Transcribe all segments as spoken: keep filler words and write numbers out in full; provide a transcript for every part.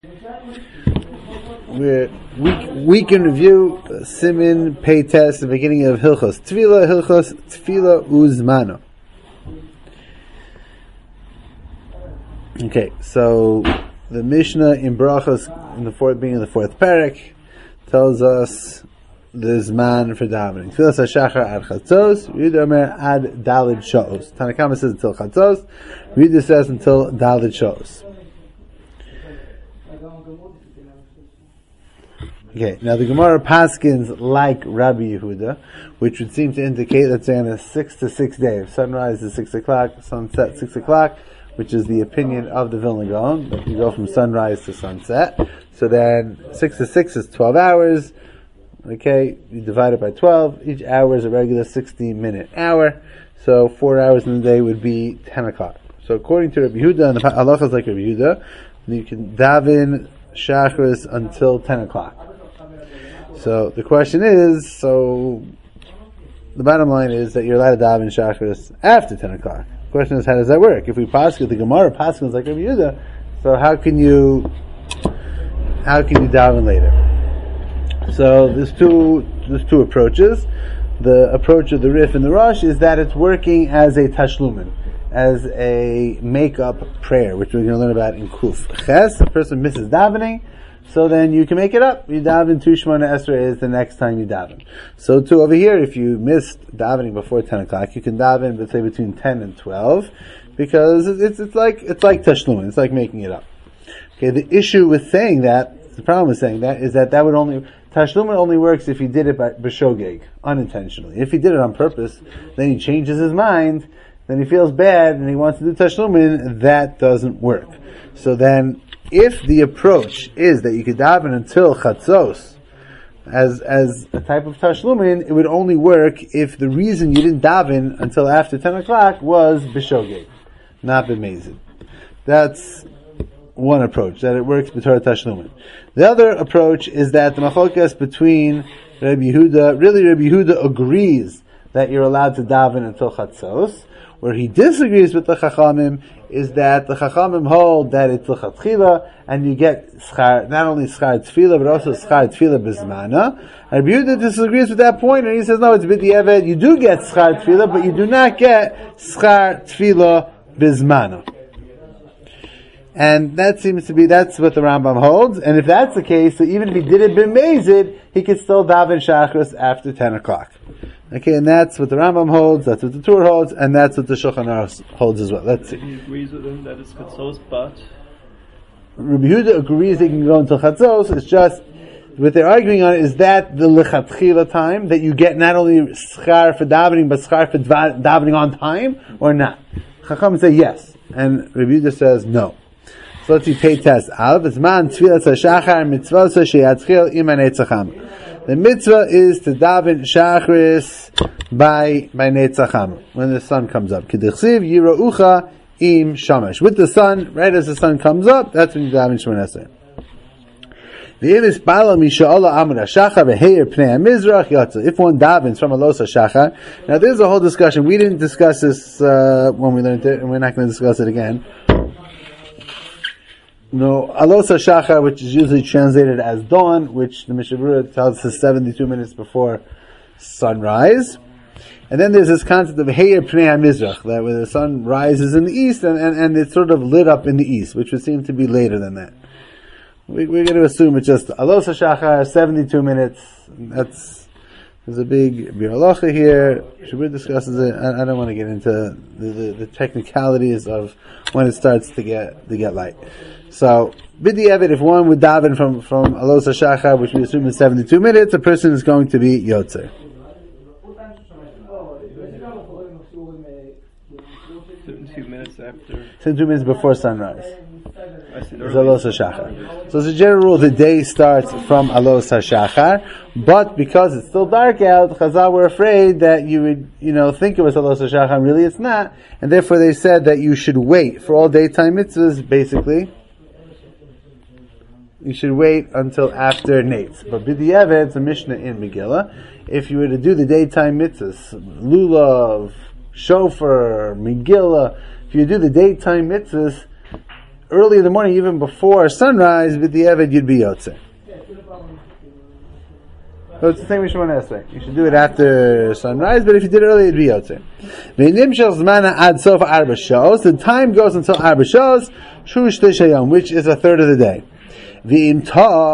We're week week in review. Uh, Simin pay test the beginning of Hilchos Tefillah Hilchos Tefillah Uzmano. Okay, so the Mishnah in Brachos in the fourth beginning of the fourth parak tells us the Zman for davening. Tefillah Hashachar ad Chatzos. Yehuda Omer ad Dalid Shos. Tanna Kamma says until Chatzos. Yehuda says until Dalid Shos. Okay, now the Gemara paskins like Rabbi Yehuda, which would seem to indicate that saying a six to six day. If sunrise is six o'clock, sunset six o'clock, which is the opinion of the Vilna Gaon, that you go from sunrise to sunset. So then six to six is twelve hours. Okay, you divide it by twelve. Each hour is a regular sixty minute hour. So four hours in the day would be ten o'clock. So according to Rabbi Yehuda, and the halachas like Rabbi Yehuda, you can daven shachris until ten o'clock. So the question is, so the bottom line is that you're allowed to daven shachris after ten o'clock. The question is, how does that work? If we paskin, the Gemara paskins like Rabbi Yehuda, so how can you, how can you daven later? So there's two, there's two approaches. The approach of the Rif and the Rosh is that it's working as a tashlumin, as a make-up prayer, which we're going to learn about in Kuf Ches. A person misses davening, so then you can make it up. You daven two Shemona Esrei is the next time you daven. So too over here, if you missed davening before ten o'clock, you can daven, let's say between ten and twelve, because it's it's like it's like tashlumin, it's like making it up. Okay, the issue with saying that, the problem with saying that is that that would only tashlumin only works if he did it by b'shogeg, unintentionally. If he did it on purpose, then he changes his mind, then he feels bad and he wants to do tashlumin. That doesn't work. So then, if the approach is that you could daven until chatzos as as a type of tashlumin, it would only work if the reason you didn't daven until after ten o'clock was b'shogeg, not b'mezid. That's one approach, that it works b'torah tashlumin. The other approach is that the machlokes between Rabbi Yehuda, really Rabbi Yehuda agrees that you're allowed to daven until chatzos. Where he disagrees with the Chachamim is that the Chachamim hold that it's l'chatchila, and you get schar, not only schar tefillah, but also schar tefillah bizmana. And Rabbi Yehuda disagrees with that point, and he says, no, it's b'di'evet, you do get schar tefillah, but you do not get schar tefillah bizmana. And that seems to be, that's what the Rambam holds, and if that's the case, so even if he did it b'mezid, he could still daven shachris after ten o'clock. Okay, and that's what the Rambam holds, that's what the Tur holds, and that's what the Shulchan Aruch holds as well. Let's see. He agrees with him that it's Chatzos, but Rabbi Yehuda agrees they can go until Chatzos. It's just, what they're arguing on is that the lechatchila time, that you get not only schar for davening, but schar for dva- davening on time, or not? Chacham say yes, and Rabbi Yehuda says no. So let's see, pay test. Alv, it's man tfilas hashachar mitzvah sheyatchil iman etzacham. The mitzvah is to daven shachris by by Netzacham, when the sun comes up. K'dichsiv yiraucha im shamash. With the sun, right as the sun comes up, that's when you daven Shemona Esrei. V'im ispala misha'ala amud hashachar v'heir pnei hamizrach yatza. If one davens from alos hashachar, now there's a whole discussion. We didn't discuss this uh, when we learned it, and we're not going to discuss it again. No, alos hashachar, which is usually translated as dawn, which the Mishnah Berurah tells us is seventy-two minutes before sunrise. And then there's this concept of heir pnei hamizrach, that where the sun rises in the east and, and, and it's sort of lit up in the east, which would seem to be later than that. We, we're going to assume it's just alos hashachar, seventy-two minutes. That's, there's a big bir halacha here. Shabbat discusses it. I, I don't want to get into the, the, the technicalities of when it starts to get to get light. So, b'di'evet, if one would daven from, from alos hashachar, which we assume is seventy-two minutes, a person is going to be yotzer. seventy-two minutes after. seventy-two minutes before sunrise. It's alos hashachar. So as a general rule, the day starts from alos hashachar, but because it's still dark out, Chazal were afraid that you would, you know, think it was alos hashachar, and really it's not, and therefore they said that you should wait for all daytime mitzvahs, basically. You should wait until after Nates. But b'di'evet, it's a Mishnah in Megillah. If you were to do the daytime mitzvahs, lulav, shofar, Megillah, if you do the daytime mitzvahs early in the morning, even before sunrise, b'diavad you'd be yotze. So it's the same with Shemona Esrei. You should do it after sunrise, but if you did it early, it'd be yotze. The time goes until arba shos, shush tishayom, which is a third of the day. And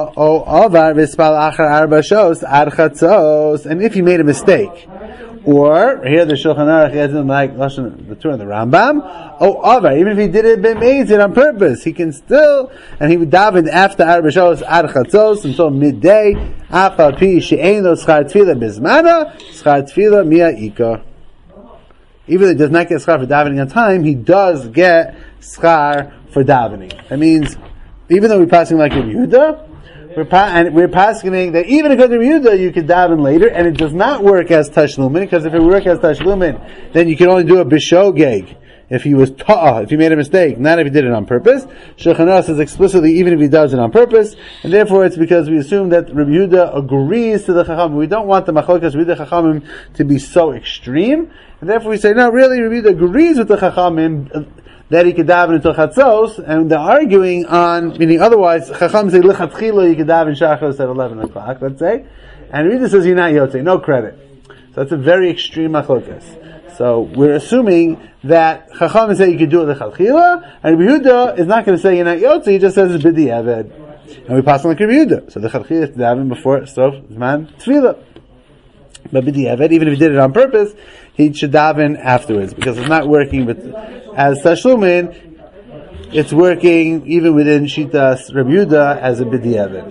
if you made a mistake, or here the Shulchan Aruch has in like the Torah and the Rambam, oh, over even if he did it b'meizid on purpose, he can still, and he would daven after arba shos ad chatzos until midday. Afal pi she'ein lo schar tefillah bizmana, schar tefillah mi'a'ika. Even though he does not get schar for davening on time, he does get schar for davening. That means, even though we're passing like Rabbi Yehuda, we're pa- and we're passing that even according to Rabbi Yehuda, you could daven later, and it does not work as tashlumin, because if it worked as tashlumin, then you can only do a bishogeg if he was ta'ah, if he made a mistake, not if he did it on purpose. Shulchan Aruch says explicitly, even if he does it on purpose, and therefore it's because we assume that Rabbi Yehuda agrees to the Chachamim. We don't want the machlokas Rabbi Yehuda Chachamim to be so extreme, and therefore we say, no, really, Rabbi Yehuda agrees with the Chachamim that he could daven until chatzos, and they're arguing on, meaning otherwise, Chacham say, lichatchila, you could daven shachos at eleven o'clock, let's say, and Rita says, you're not yotze, no credit. So that's a very extreme machlokas. So we're assuming that Chacham say you could do it lichatchila, and Rabbi Yehuda is not going to say you're not yotze, he just says it's b'diavad. And we pass on like Rabbi Yehuda. So the lichatchila is to daven before sof zman tefillah. But b'diavad, even if he did it on purpose, he should daven afterwards, because it's not working with, as tashlumin, it's working even within Shitas Rabbi Yehuda as a b'diavad.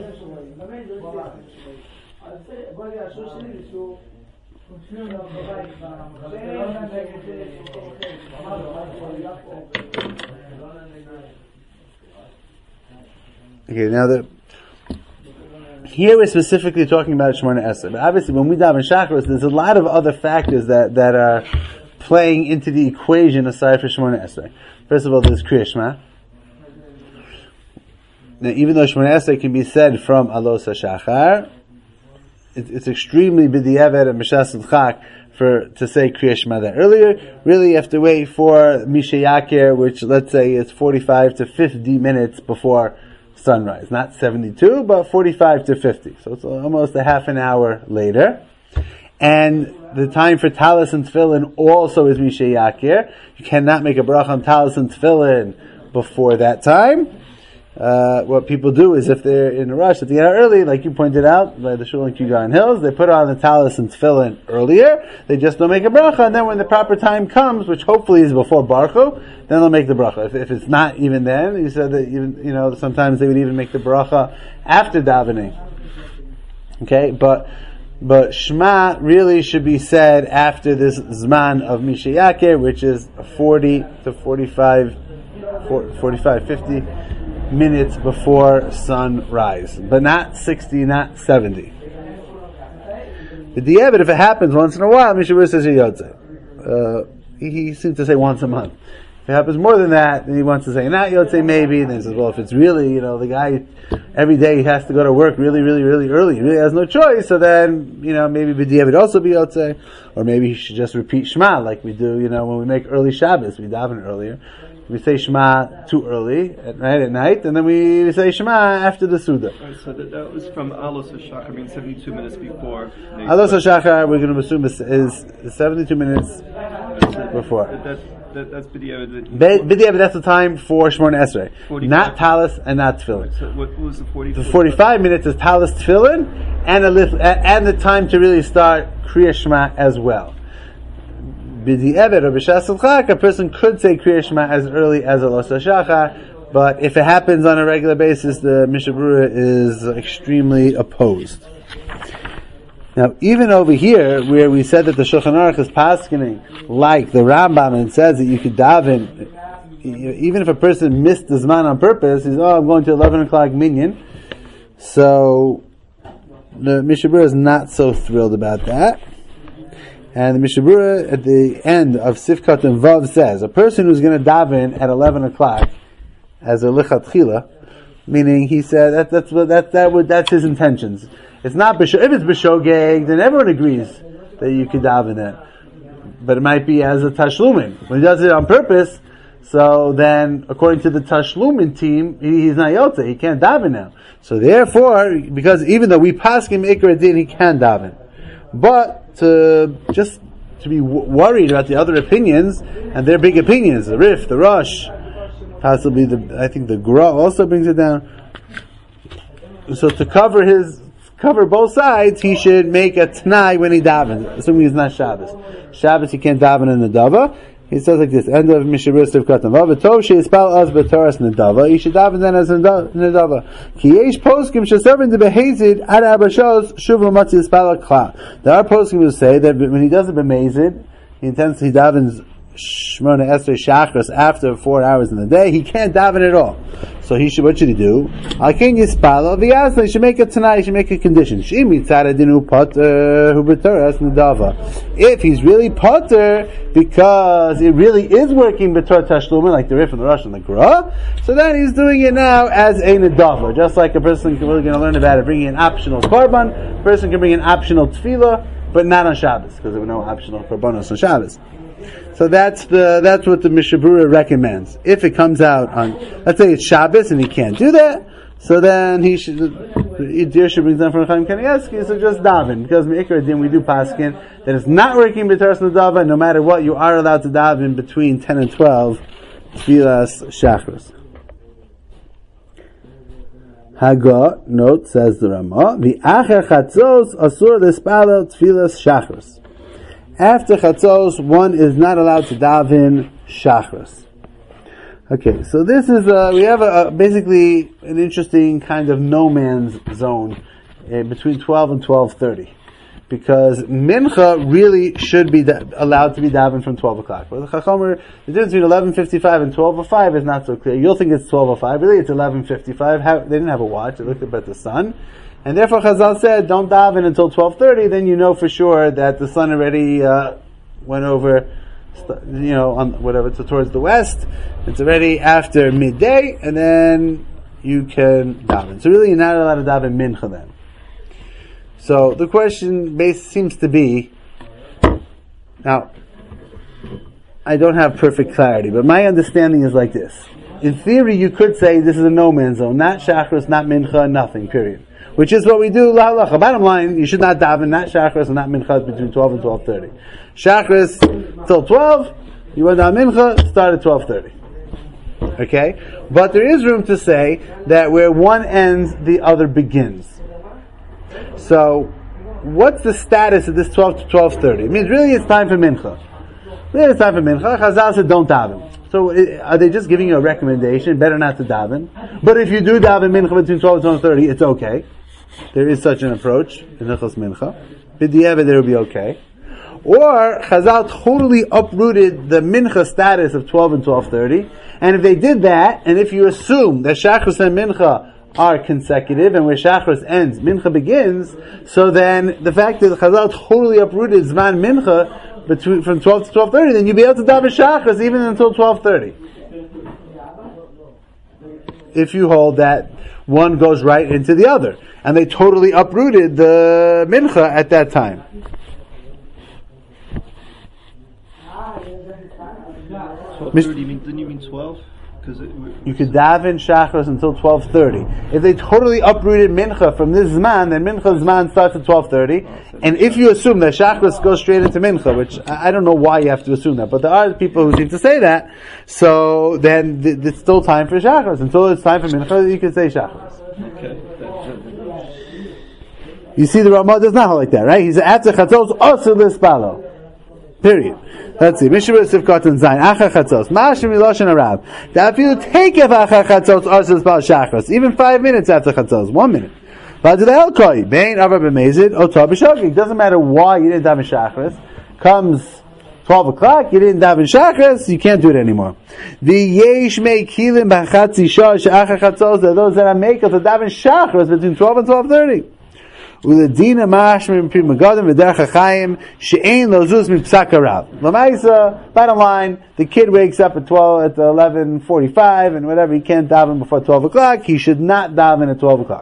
Okay, now the here we're specifically talking about Shemona Esrei, but obviously when we daven Shacharos, there's a lot of other factors that, that are playing into the equation aside from Shemona Esrei. First of all, there's Kriya Shema. Now, even though Shemona Esrei can be said from Alos HaShachar, it, it's extremely b'diavad and Mishas L'chak for to say Kriya Shema that earlier. Really, you have to wait for Misha Yakir, which let's say is forty-five to fifty minutes before sunrise. Not seventy-two, but forty-five to fifty. So it's almost a half an hour later. And the time for Talis and Tefillin also is Misha Yakir. You cannot make a bracha on Talis and Tefillin before that time. Uh, what people do is if they're in a rush, if they get out early, like you pointed out, by the Shul in Kugan Hills, they put on the Talis and Tefillin earlier. They just don't make a bracha, and then when the proper time comes, which hopefully is before Baruch, then they'll make the bracha. If, if it's not even then, you said that even, you know, sometimes they would even make the bracha after davening. Okay, but but Shema really should be said after this Zman of Misha Yakir, which is forty to forty-five, forty-five, fifty minutes before sunrise, but not sixty, not seventy. The diavad, if it happens once in a while, Mishabur says yotze. Uh, he, he seems to say once a month. If it happens more than that, then he wants to say not yotze maybe, and then he says, well, if it's really, you know, the guy every day he has to go to work really, really, really early, he really has no choice, so then, you know, maybe b'diavad would also be yotze, or maybe he should just repeat Shema like we do, you know, when we make early Shabbos, we daven earlier. We say Shema too early, at night, at night, and then we say Shema after the Suda. Right, so that, that was from Alos HaShachar, I mean seventy-two minutes before. Alos HaShachar, we're going to assume is, is seventy-two minutes before. That, that, that, that's B'diavad. B'diavad, that's the time for Shemona Esrei. Not Talis and not Tefillin. So what, what was the forty? The forty-five minutes is Talis Tefillin, and, a little, and the time to really start Kriya Shema as well. B'diavad or b'shas l'chak, a person could say Kriya Shema as early as Alos HaShachar, but if it happens on a regular basis, the Mishnah Berurah is extremely opposed. Now, even over here, where we said that the Shulchan Aruch is paskening like the Rambam and says that you could daven, even if a person missed the Zman on purpose, he's, oh, I'm going to eleven o'clock minyan. So, the Mishnah Berurah is not so thrilled about that. And the Mishnah Berurah at the end of Sifkat and Vav says, a person who's going to daven at eleven o'clock as a lichatchila, meaning he said that that's what that that would that's his intentions. It's not if it's b'shogeg, then everyone agrees that you could daven it, but it might be as a tashlumin. When he does it on purpose, So then, according to the Tashlumin team, he, he's not Yotze, he can't daven now. So therefore, because even though we pass him Ikra Din, he can daven. But to just to be w- worried about the other opinions, and their big opinions, the Rif, the Rosh, possibly the, I think the Gra also brings it down. So to cover his, cover both sides, he should make a T'nai when he davens, assuming he's not Shabbos. Shabbos he can't daven in the Dava. He says like this, end of Mishabur Siv Katan. V'tov she'ispal az b'toras nedava. He should daven then as nedava. Ki yesh poskim she'servin to behazid ad abashos shuv l'matzi ispal kla. There are poskim who say that when he does it b'mazid, he intends he davens Shmona Esrei Shachris after four hours in the day, he can't daven at all. So he should, what should he do? Akin Yispalo V'yasna, he should make it tonight, he should make a condition. Shimi Tzadadinu Potter Hu B'Toras Nedava. If he's really Potter, because it really is working B'Tor Tashlumin, like the Rif and the Rosh and the Gra, so then he's doing it now as a Nedava. Just like a person can, we're going to learn about it, bringing an optional Korban, a person can bring an optional Tefillah, but not on Shabbos, because there were no optional Korbanos on Shabbos. So that's the that's what the Mishabura recommends. If it comes out on, let's say it's Shabbos and he can't do that, so then he should, the Dirsha brings down from Chaim Kanievsky, so just daven, because Me'ikar Din we do paskin that it's not working b'teras nedava. No matter what, you are allowed to daven between ten and twelve tefillas shachris. Haga note, says the Ramah, the acher chatzos asur l'spalel tefillas shachris. After Chatzos, one is not allowed to daven Shachris. Okay, so this is, uh, we have a, a, basically an interesting kind of no man's zone uh, between twelve and twelve thirty. Because Mincha really should be da- allowed to be daven from twelve o'clock. But the Chachomer, the difference between eleven fifty-five and twelve oh five is not so clear. You'll think it's twelve oh five, really it's eleven fifty-five. How, they didn't have a watch, they looked up at the sun. And therefore Chazal said, don't daven until twelve thirty, then you know for sure that the sun already uh, went over, you know, on whatever, so towards the west. It's already after midday, and then you can daven. So really you're not allowed to daven mincha then. So the question base seems to be, now, I don't have perfect clarity, but my understanding is like this. In theory you could say this is a no man's zone, not shachris, not mincha, nothing, period. Which is what we do, la halacha. Bottom line, you should not daven, not shachris and not mincha between twelve and twelve thirty. Shachris till twelve, you want down mincha, start at twelve thirty. Okay? But there is room to say that where one ends, the other begins. So, what's the status of this twelve to twelve thirty? It means really it's time for mincha. Really it's time for mincha. Chazal said don't daven. So are they just giving you a recommendation? Better not to daven. But if you do daven mincha between twelve and twelve thirty, it's okay. There is such an approach in Nechos Mincha. B'diavad, there will be okay. Or Chazal totally uprooted the mincha status of twelve and twelve thirty. And if they did that, and if you assume that Shachris and mincha are consecutive, and where Shachris ends, mincha begins, so then the fact that Chazal totally uprooted Zman mincha between from twelve to twelve thirty, then you'll be able to daven Shachris even until twelve thirty. If you hold that one goes right into the other. And they totally uprooted the mincha at that time. twelve thirty, you mean, didn't you mean twelve? Because you could daven shachris until twelve thirty. If they totally uprooted mincha from this zman, then mincha zman starts at twelve thirty. And if you assume that shachris goes straight into mincha, which I don't know why you have to assume that, but there are people who seem to say that, so then th- it's still time for shachris. Until it's time for mincha, you can say shachris. Okay. You see, the Ramah does not hold like that, right? He's after chatzos osur l'spalo. Period. Let's see. Mishnah Sivkot and Zayin. Achar chatzos. Ma'ashim miloshen harav. That if you take if achar chatzos osur l'spalo shachris, even five minutes after chatzos, one minute. V'adil elkoi bein avar b'mezid otar b'shogig. Doesn't matter why you didn't daven shachris. Comes twelve o'clock, you didn't daven shachris, you can't do it anymore. The yesh mei kilim b'chatzi shah she'achar chatzos. There are those that are makers to daven shachris between twelve and twelve thirty. Uledina mashmim pri magadim v'derech hachayim she'ein lo zuz min psak harav. L'maisa, bottom line, the kid wakes up at twelve, at eleven forty-five, and whatever, he can't daven before twelve o'clock, he should not daven at twelve o'clock.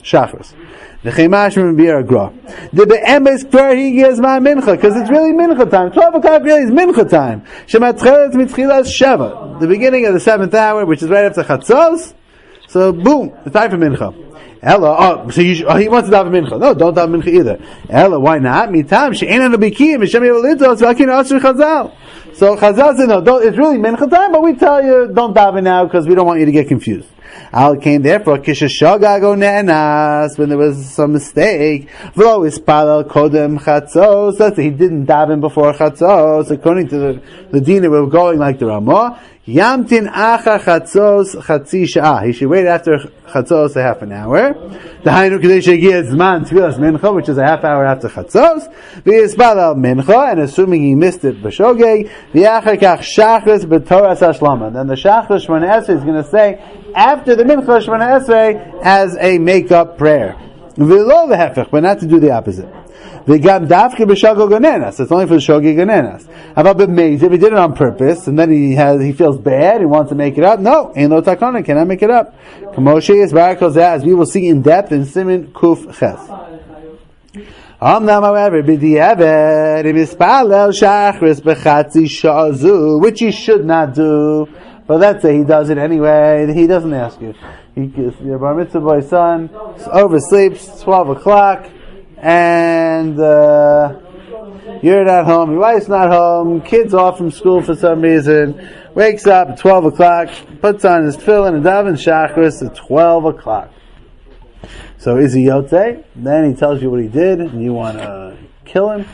Shachris. The Chemash from Biur Gra. The Be'emes Kvar he gives my mincha, because it's really mincha time. twelve o'clock really is mincha time. Shematchelet mitchilas sheva. The beginning of the seventh hour, which is right after Chatzos. So, boom, it's time for mincha. Ella, oh, so you should, oh, he wants to daven mincha. No, don't daven mincha either. Ella, why not? Mitam, she'enan abikiyim, Hashem yevolitos, v'akin asher chazal. So Chazal said, no, don't, it's really mincha time, but we tell you, don't daven now, because we don't want you to get confused. Al came therefore, kishashogago ne'enas, when there was some mistake, v'lo ispalel kodem chatzos, that's he didn't daven before chatzos, according to the, the deen that we're going like the Ramah, Yamtin acha chatzos chatzi sha'ah. He should wait after chatzos a half an hour. The hainu kedei shegiya zman tfilas mincha, which is a half hour after chatzos. V'yispalel mincha, and assuming he missed it b'shogeg, v'yachar kach shachris b'toras hashlama. Then the shachris shmona esrei is going to say after the mincha shmona esrei as a make-up prayer. V'lo v'hefech, but not to do the opposite. V'gam dafke b'shogeg ganenas. It's only for the shogeg ganenas. How about b'meiz? If he did it on purpose, and then he has, he feels bad, he wants to make it up. No, ain't no takana, cannot make it up. Kamoshe is barakos, as we will see in depth in Siman Kuf Ches. Amnam, however, b'di'evet, imispalel shachris b'chatzi sha'azu, which he should not do. But let's say he does it anyway. He doesn't ask you. He, your bar mitzvah boy son oversleeps, twelve o'clock, and uh, you're not home, your wife's not home, kid's off from school for some reason, wakes up at twelve o'clock, puts on his tefillin and daven shachris at twelve o'clock. So is he yotzei? Then he tells you what he did, and you want to kill him.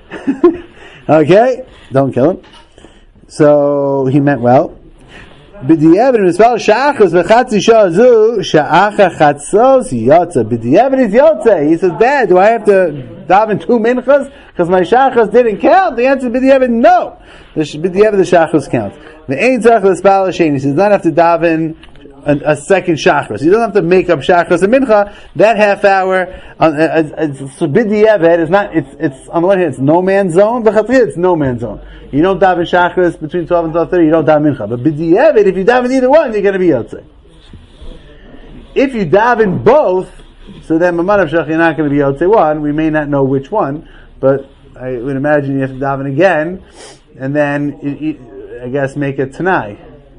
Okay, don't kill him. So he meant well. B'di'evet mispal shachos v'chatzi sha'azu sha'acha chatzos yotze. B'di'evet is yotze. He says, Dad, do I have to daven two minchas because my shachos didn't count? The answer is b'di'evet, no. The b'di'evet the shachos counts. The ein tzarich l'spal l'shein. He says, not have to daven a, a second shachros. You don't have to make up shachros and mincha. That half hour, uh, uh, so b'di'evet is not. It's it's on the one hand it's no man's zone, but it's no man's zone. You don't daven shachris between twelve and twelve thirty, you don't daven mincha. But b'di'evet, if you daven either one, you're going to be yotzei. If you daven both, so then mamad avshach, you're not going to be yotzei one. We may not know which one, but I would imagine you have to daven again, and then, you, you, I guess, make it tanai.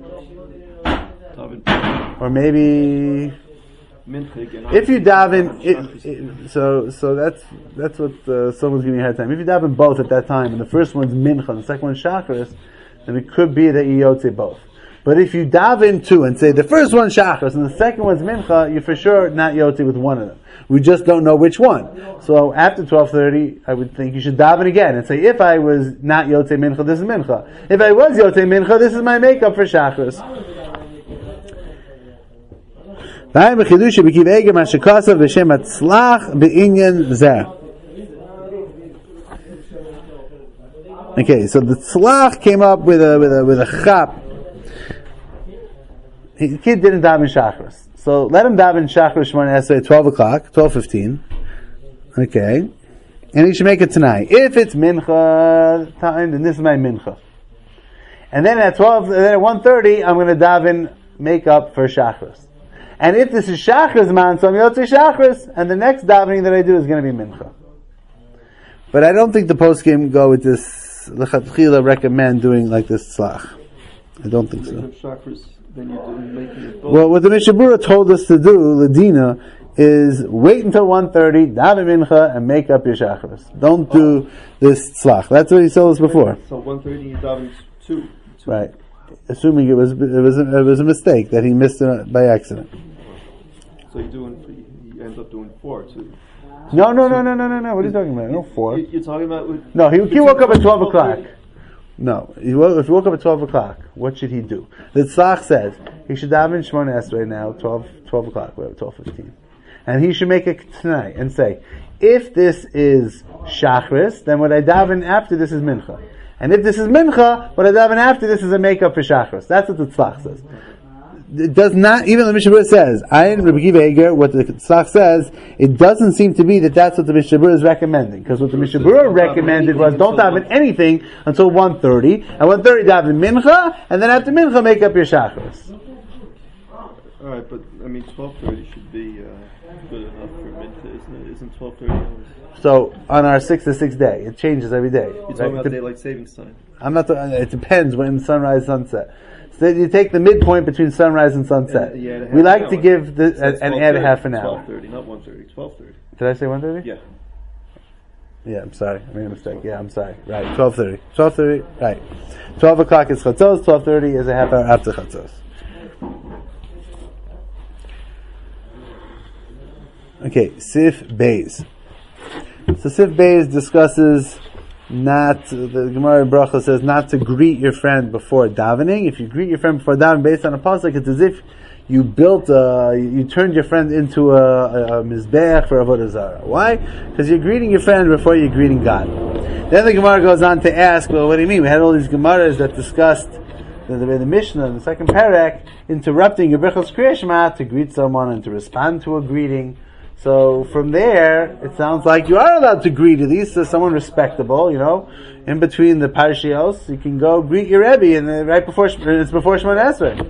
Or maybe... If you daven, it, it, so so that's that's what uh, someone's giving you a hard time. If you daven both at that time, and the first one's mincha, and the second one's shachris, then it could be that you yotze both. But if you daven two and say the first one's shachris and the second one's mincha, you're for sure not yotze with one of them. We just don't know which one. So after twelve thirty, I would think you should daven again and say, if I was not yotze mincha, this is mincha. If I was yotze mincha, this is my makeup for shachris. Okay, so the tzlach came up with a with a with a chap. The kid didn't daven shachris, so let him daven shachris shmona esrei at twelve o'clock, twelve fifteen. Okay, and he should make it tonight. If it's mincha time, then this is my mincha. And then at twelve, and then at one thirty, I'm going to daven make up for shachris. And if this is shachris man, so I'm yotzei shachris, and the next davening that I do is going to be mincha. But I don't think the poskim go with this. L'chatchila recommend doing like this tzlach. I don't think so. Well, what the Mishnah Berurah told us to do, Ladina, is wait until one thirty, daven mincha, and make up your shachris. Don't do this tzlach. That's what he told us before. So one thirty you daven two. two. Right. Assuming it was it was a, it was a mistake that he missed it by accident. So you doing you end up doing four too. No, no, no, no, no, no, no. What are you talking about? No four. You're talking about with, no. He, he woke up at twelve o'clock. No, he woke, if he woke up at twelve o'clock, what should he do? The tzlach says he should daven shmona esrei now, twelve, twelve o'clock, whatever, twelve fifteen, and he should make it tonight and say, if this is shachris, then what I daven after this is mincha. And if this is mincha, what I daven after this is a makeup for shachris. That's what the tzlach says. It does not, even the Mishnah Berurah says, Ayin Rabbi Akiva Eiger, what the tzlach says, it doesn't seem to be that that's what the Mishnah Berurah is recommending. Because what the Mishnah Berurah recommended was, don't daven anything until one thirty, and one thirty daven mincha, and then after mincha make up your shachris. Alright, but, I mean, twelve thirty should be, uh, good enough for minta, isn't it? Isn't twelve thirty hours? So on our six to six day, it changes every day. You're right? talking about daylight savings time. I'm not. The, it depends when sunrise, sunset. So you take the midpoint between sunrise and sunset. And, yeah, we like an to hour. give the, So and, and add a half an hour. twelve thirty, not one thirty, twelve thirty. Did I say one thirty? Yeah. Yeah, I'm sorry. I made a mistake. Yeah, I'm sorry. Right, twelve thirty. twelve thirty, right. twelve o'clock is chatzos, twelve thirty is a half hour after chatzos. Okay, Sif Beis. So Sif Beis discusses not, the Gemara in Bracha says not to greet your friend before davening. If you greet your friend before davening based on a pasuk, it's as if you built a, you turned your friend into a, a, a mizbeach for avodah zarah. Why? Because you're greeting your friend before you're greeting God. Then the Gemara goes on to ask, well, what do you mean? We had all these Gemaras that discussed the, the, the Mishnah in the second parak, interrupting your Birchos Kriya Shema to greet someone and to respond to a greeting. So from there, it sounds like you are allowed to greet at least as someone respectable, you know. In between the parashios, you can go greet your Rebbe, and uh, right before it's before Shemona Esrei.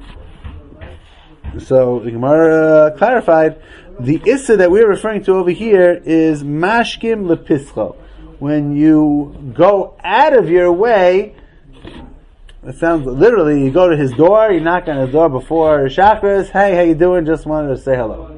So the Gemara uh, clarified the issa that we're referring to over here is mashkim lepischo. When you go out of your way, it sounds literally you go to his door, you knock on his door before chakras. Hey, how you doing? Just wanted to say hello.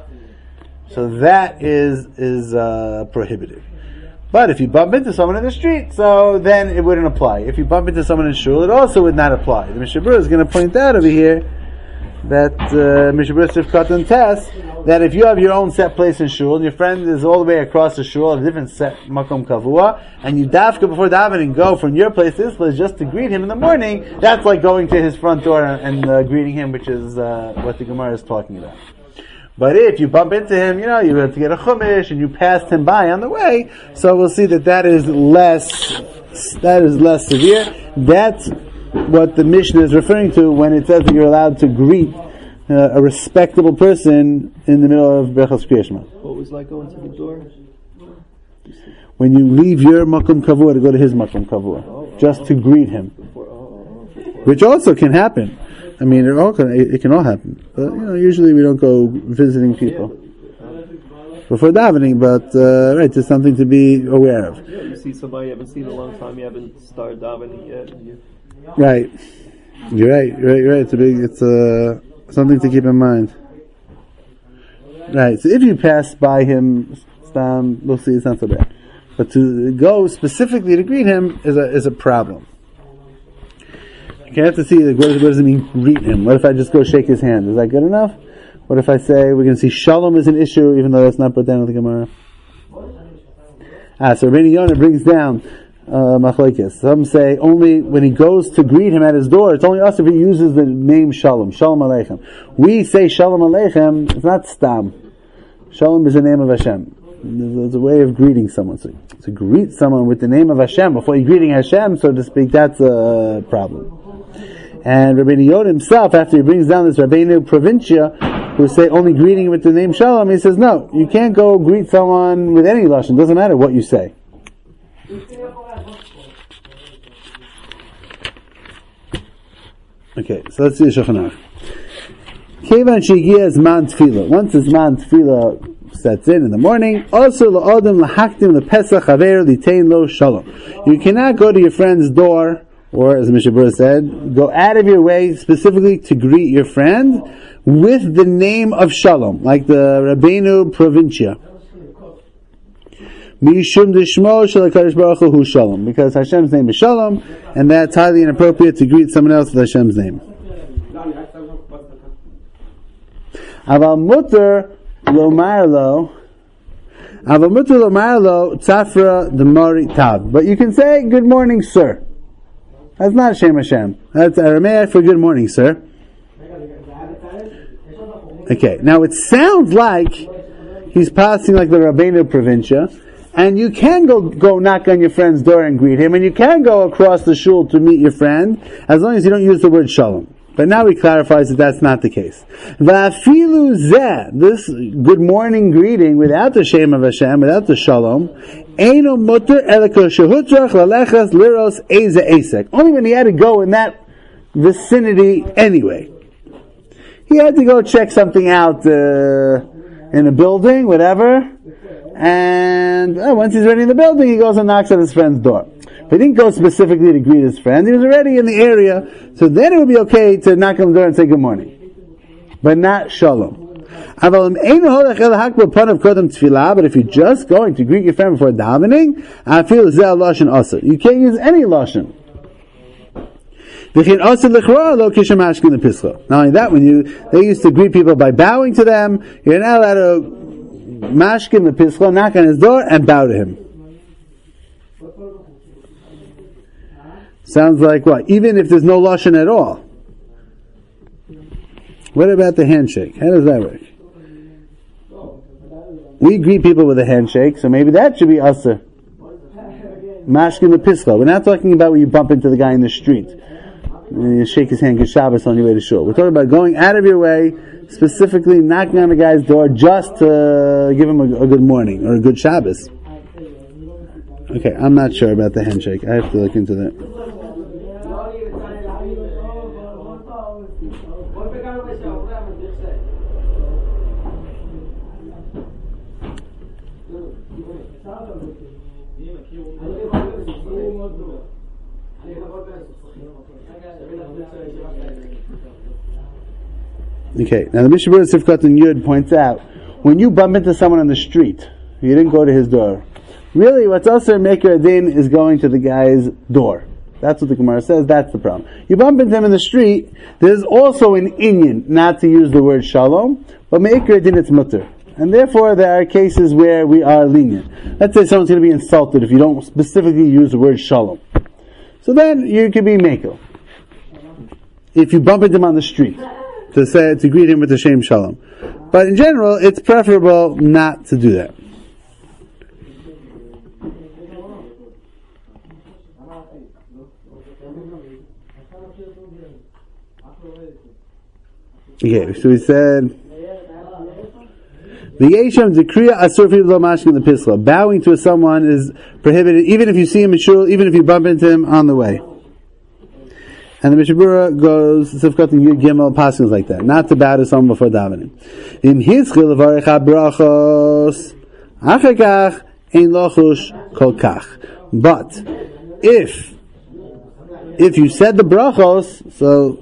So that is is uh, prohibited. But if you bump into someone in the street, so then it wouldn't apply. If you bump into someone in shul, it also would not apply. The Mishnah Berurah is going to point out over here that uh, Mishnah Berurah Sifkat tests that if you have your own set place in shul, and your friend is all the way across the shul at a different set makom kavua, and you dafka before davening go from your place to his place just to greet him in the morning, that's like going to his front door and, and uh, greeting him, which is uh, what the Gemara is talking about. But if you bump into him, you know, you have to get a chumash and you passed him by on the way, so we'll see that that is less, that is less severe. That's what the Mishnah is referring to when it says that you're allowed to greet uh, a respectable person in the middle of Birchos Kriya Shema. What was like going to the door? When you leave your makom kavua to go to his makom kavua, oh, just oh, to greet him. Before, oh, oh, which also can happen. I mean, it all can, it, it can all happen. But, you know, usually we don't go visiting people before davening, but, uh, right, there's something to be aware of. Yeah, you see somebody you haven't seen in a long time, you haven't started davening yet. You... Right. You're right, you're right, you're right. It's a big, it's, uh, something to keep in mind. Right, so if you pass by him, um, we'll see, it's not so bad. But to go specifically to greet him is a, is a problem. You have to see, like, what, does, what does it mean, greet him? What if I just go shake his hand? Is that good enough? What if I say, we're going to see shalom is an issue, even though that's not put down in the Gemara? Ah, so Rabbeinu Yonah brings down, uh, machlokes. Some say only when he goes to greet him at his door, it's only us if he uses the name shalom, shalom aleichem. We say shalom aleichem, it's not stam. Shalom is the name of Hashem. There's a way of greeting someone. So to greet someone with the name of Hashem before you're greeting Hashem, so to speak, that's a problem. And Rabbeinu Yonah himself, after he brings down this Rabbeinu Provincia, who say only greeting with the name Shalom, he says, no, you can't go greet someone with any lashon. Doesn't matter what you say. Okay, so let's see the Shulchan Aruch. Kevan shegiya zman tefillah. Once the zman tefillah sets in in the morning, also la'odem lahaktim lePesach haver litein lo shalom. You cannot go to your friend's door, or as Mishnah Berurah said, go out of your way specifically to greet your friend with the name of Shalom, like the Rabbeinu Provincia. Mishum deshmo shel HaKadosh Baruch Hu Shalom, because Hashem's name is Shalom, and that's highly inappropriate to greet someone else with Hashem's name. Aval muter lomar lo, aval muter lomar lo tzafra demari tav. But you can say, good morning, sir. That's not Shem Hashem. That's Aramaic for good morning, sir. Okay, now it sounds like he's passing like the Rabbeinu Provincia, and you can go go knock on your friend's door and greet him, and you can go across the shul to meet your friend, as long as you don't use the word shalom. But now he clarifies that that's not the case. Va'afilu zeh, this good morning greeting without the Shem of Hashem, without the shalom, eino muter eleko shehutrach lalechas liros eze esek. Only when he had to go in that vicinity anyway. He had to go check something out, uh, in a building, whatever, and uh, once he's already in the building, he goes and knocks at his friend's door. If he didn't go specifically to greet his friend, he was already in the area, so then it would be okay to knock on the door and say good morning. But not shalom. But if you're just going to greet your friend before davening, I feel zeh lashon asur. You can't use any lashon. Not only that, when you they used to greet people by bowing to them, you're not allowed to mashkin the pischa, knock on his door, and bow to him. Sounds like what? Even if there's no lashon at all. What about the handshake? How does that work? We greet people with a handshake, so maybe that should be asur. Mashkin the pischa. We're not talking about when you bump into the guy in the street. And you shake his hand, good Shabbos on your way to shul. We're talking about going out of your way, specifically knocking on the guy's door just to give him a, a good morning or a good Shabbos. Okay, I'm not sure about the handshake. I have to look into that. Okay, now the Mishnah Berurah Sifkat and Yud points out, when you bump into someone on the street, you didn't go to his door. Really, what's also Meker Adin is going to the guy's door. That's what the Gemara says, that's the problem. You bump into him in the street, there's also an inyan not to use the word shalom, but Meker Adin it's mutter. And therefore there are cases where we are lenient. Let's say someone's going to be insulted if you don't specifically use the word shalom. So then you could be Mekel. If you bump into him on the street, to say, to greet him with the Shem Shalom. But in general, it's preferable not to do that. Okay, so we said, the Yeshem Dekriya Asur Fi Lo Mashkin the Pisla. Bowing to someone is prohibited, even if you see him in shul, even if you bump into him on the way. And the Mishnah Berurah goes, Sifkat and Yud Gimel, passings like that. Not to bow to someone before davening. In his chil levarech habrachos, achakach ein lochush kol kach. But, if, if you said the brachos, so,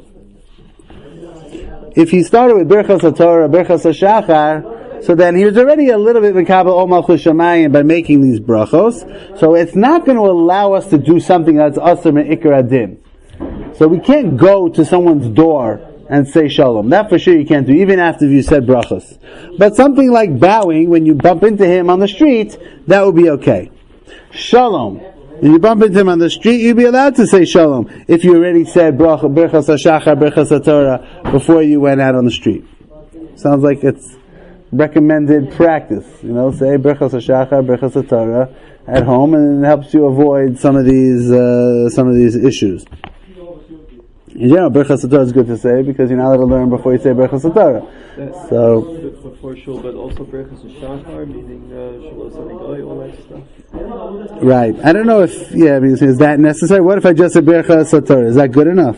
if he started with Birchas HaTorah, Birchas HaShachar, so then he was already a little bit Mekabel Ol Malchus Shamayim by making these brachos, so it's not going to allow us to do something that's asur me'ikar adin. So we can't go to someone's door and say shalom. That for sure you can't do, even after you said brachos. But something like bowing, when you bump into him on the street, that would be okay. Shalom. When you bump into him on the street, you'd be allowed to say shalom if you already said bracha, berchas hashachar, berchas haTorah before you went out on the street. Sounds like it's recommended practice. You know, say berchas hashachar, berchas haTorah at home, and it helps you avoid some of these uh, some of these issues. In general, Berchas HaTorah is good to say because you're not allowed to learn before you say Berchas HaTorah. So, before shul, but also Berchas HaShachar, meaning Shalos Hanigoy, all that stuff. Right. I don't know if, yeah, I mean, is that necessary? What if I just said Berchas HaTorah? Is that good enough?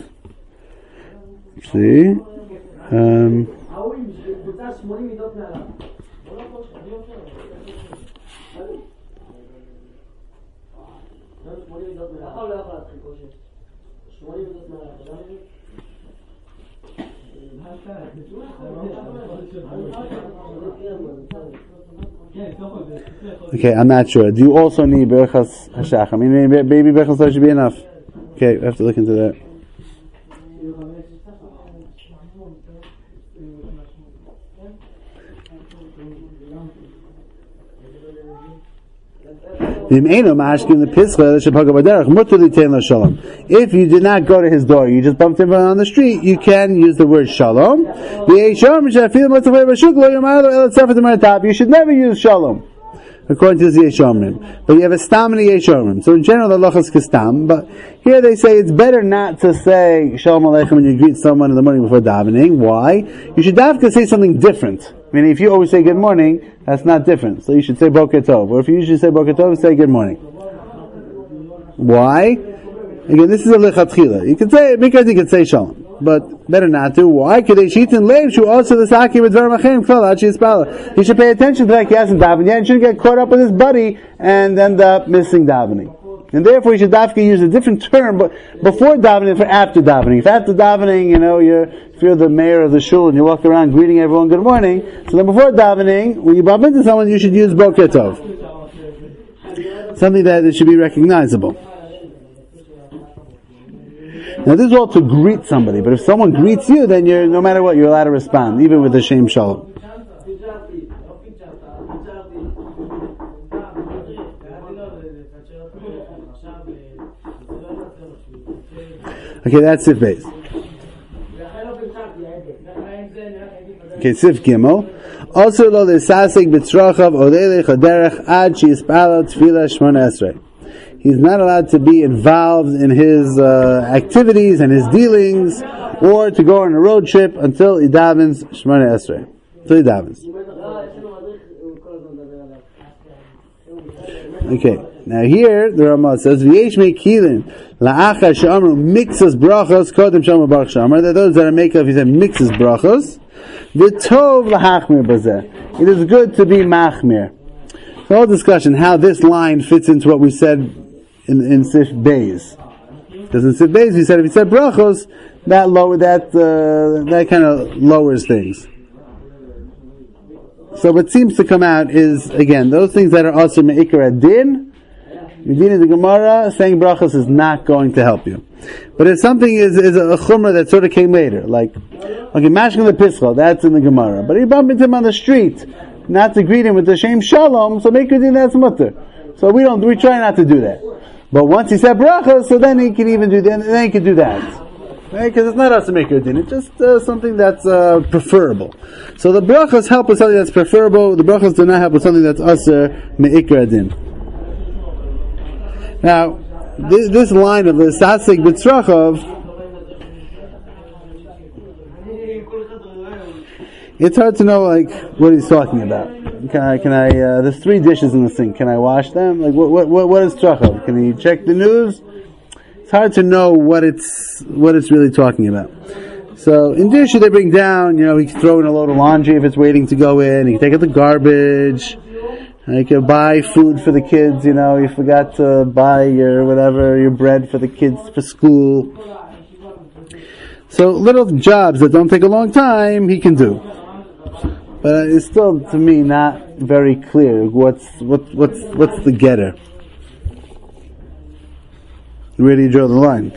See? Um, Okay, I'm not sure. Do you also need Berchas Hashach? I mean, maybe, maybe Berchas Hashach should be enough. Okay, we have to look into that. If you did not go to his door, you just bumped him on the street, you can use the word shalom. You should never use shalom, according to the Yeshomrim. But you have a stam and a Yeshomrim. So in general, the lochas kistam. But here they say it's better not to say shalom aleichem when you greet someone in the morning before davening. Why? You should have to say something different. I mean, if you always say good morning, that's not different. So you should say boker tov. Or if you usually say boker tov, say good morning. Why? Again, this is a lechatchila. You can say, because you can say shalom. but better not to. Why? Because he also the saki with He should pay attention to that. He hasn't davened yet, and shouldn't get caught up with his buddy and end up missing davening. And therefore, you should dafka use a different term, but before davening, for after davening. If after davening, you know, you're if you're the mayor of the shul and you walk around greeting everyone good morning, so then before davening, when you bump into someone, you should use boker tov, something that it should be recognizable. Now, this is all to greet somebody, but if someone greets you, then you're no matter what, you're allowed to respond, even with the shem shalom. Okay, that's Sif Beis. Okay, Sif Gimel. Also, lo lesasik b'tzrochav odei lechaderech ad shiyispalo tefila shmona esrei. He's not allowed to be involved in his uh, activities and his dealings, or to go on a road trip until he davens shmona esrei. Until he davens. Okay. Now here the Ramah says v'yesh mekilin la'achar she'amru mixas brachos kodem shamar baruch shamar. That those that are make of he said mixas brachos. V'tov lahachmir bazeh. It is good to be machmir. The whole discussion how this line fits into what we said in in Sif Beis. Because in Sif Beis we said if he said brachos, that lower that uh, that kind of lowers things. So what seems to come out is again those things that are also meikar adin. Medina the Gemara saying brachos is not going to help you. But if something is, is a chumrah that sort of came later, like, okay, mashkin the pischa, that's in the Gemara. But he bumped into him on the street, not to greet him with the shem shalom, so make it that's mutter. So we don't, we try not to do that. But once he said brachos, so then he can even do that, then he can do that. Right? Because it's not us to make your din, it's just uh, something that's uh, preferable. So the brachos help with something that's preferable, the brachos do not help with something that's aser me'ikra din. Now, this, this line of the Sasik B'tzrachov, it's hard to know like what he's talking about. Can I? Can I? Uh, there's three dishes in the sink. Can I wash them? Like what? What? What, what is tzrachov? Can he check the news? It's hard to know what it's what it's really talking about. So in dishes they bring down. You know, he can throw in a load of laundry if it's waiting to go in. He can take out the garbage. You can buy food for the kids, you know, you forgot to buy your whatever, your bread for the kids for school. So little jobs that don't take a long time, he can do. But it's still, to me, not very clear what's, what, what's, what's the getter. Where do you draw the line?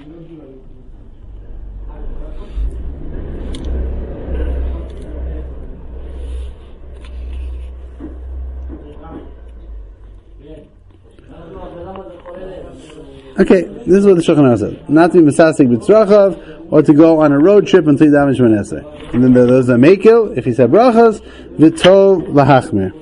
Okay, this is what the Shulchan Aruch says. Not to be mesasik b'tzrachav, or to go on a road trip until he daven shmona esrei. And then there's a meikil, if he said brachas, v'tov lahachmir.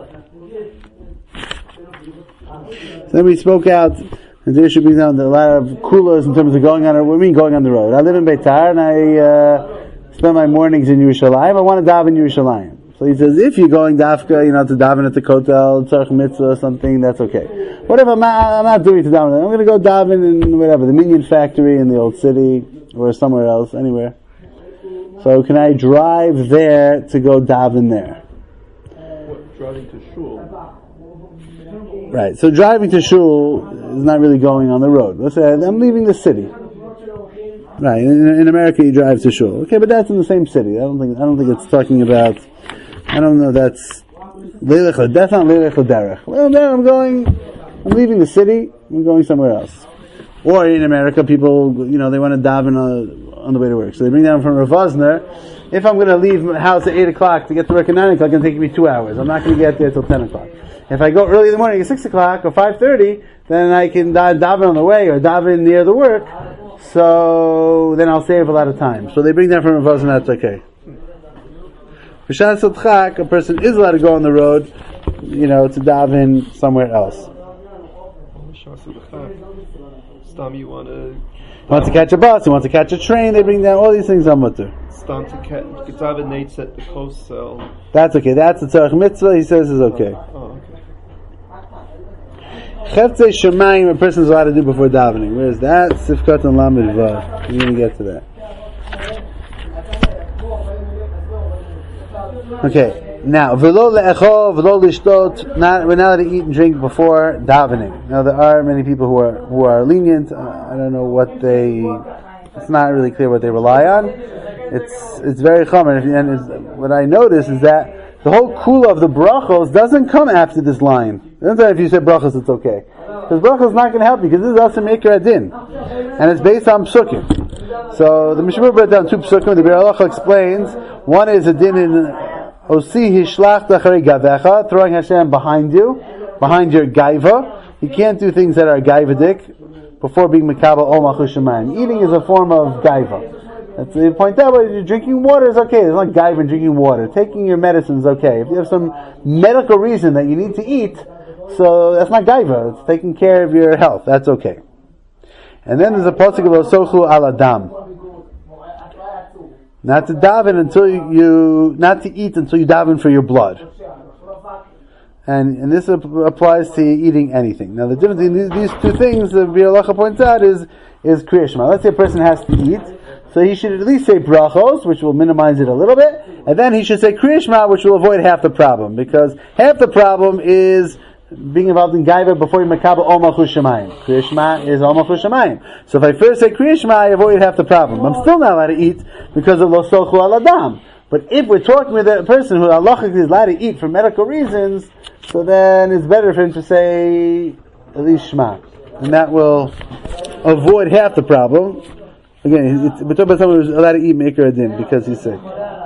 So then we spoke out, and there should be now a lot of coolers in terms of going on, a, what do you mean going on the road? I live in Beitar, and I uh, spend my mornings in Yerushalayim. I want to daven in Yerushalayim. So he says, if you're going dafka, you know, to daven at the kotel, tzarech mitzvah or something, that's okay. What if I'm not, I'm not doing to daven? I'm going to go daven in whatever, the Minyan factory in the old city, or somewhere else, anywhere. So can I drive there to go daven there? What, driving to shul? Right, so driving to shul is not really going on the road. Let's say I'm leaving the city. Right, in, in America you drive to shul. Okay, but that's in the same city. I don't think, I don't think it's talking about, I don't know, that's, that's not Leilech L'derech. Well, there I'm going, I'm leaving the city, I'm going somewhere else. Or in America, people, you know, they want to daven on, on the way to work. So they bring down from Rav Vosner, if I'm going to leave my house at eight o'clock to get to work at nine o'clock, it's going to take me two hours. I'm not going to get there till ten o'clock. If I go early in the morning at six o'clock or five thirty, then I can daven on the way or daven near the work. So then I'll save a lot of time. So they bring down from Rav Vosner, that's okay. For Shas Tzchak, a person is allowed to go on the road, you know, to daven somewhere else. Stam, you want to... Want to catch a bus, you want to catch a train, they bring down all these things on mutter. Stam to catch... Daven Nates at the coast cell. That's okay, that's the tzarech mitzvah, he says is okay. Oh, okay. Cheftzei Shemayim, a person is allowed to do before davening. Where is that? Sifkat and Lamed Vav. We're going to get to that. Okay, now v'lo le'echol, v'lo lishtot. Not we're not allowed to eat and drink before davening. Now there are many people who are who are lenient. Uh, I don't know what they. It's not really clear what they rely on. It's it's very common, and it's, what I notice is that the whole kula of the brachos doesn't come after this line. It doesn't say if you say brachos, it's okay. Because brachos is not going to help you, because this is also Meikar Adin. And it's based on psukim. So the Mishnah brought down two psukim. The Biur Halacha explains, one is a din in Osi Hishlach Acharei Gavecha, throwing Hashem behind you, behind your gaiva. You can't do things that are gaivadik before being Mekabel Ol Malchus Shamayim. Eating is a form of gaiva. That's the point out, but drinking water is okay. It's not gaiva drinking water. Taking your medicine is okay. If you have some medical reason that you need to eat, so that's not gaiva. It's taking care of your health. That's okay. And then there's a pasuk of Osochu al Adam. Not to daven until you, you, not to eat until you daven for your blood. And, and this applies to eating anything. Now the difference in these, these two things, the Biur Halacha points out, is, is Kriya Shema. Let's say a person has to eat, so he should at least say brachos, which will minimize it a little bit, and then he should say Kriya Shema, which will avoid half the problem, because half the problem is being involved in gaiva before you makabel Ol Malchus Shamayim. Kriya Shema is Ol Malchus Shamayim. So if I first say Kriya Shema, I avoid half the problem. I'm still not allowed to eat because of Lo Sochu Al Adam. But if we're talking with a person who halachically is allowed to eat for medical reasons, so then it's better for him to say at least Shema, and that will avoid half the problem. Again, it's, we're talking about someone who's allowed to eat Meikar Adin because he's sick.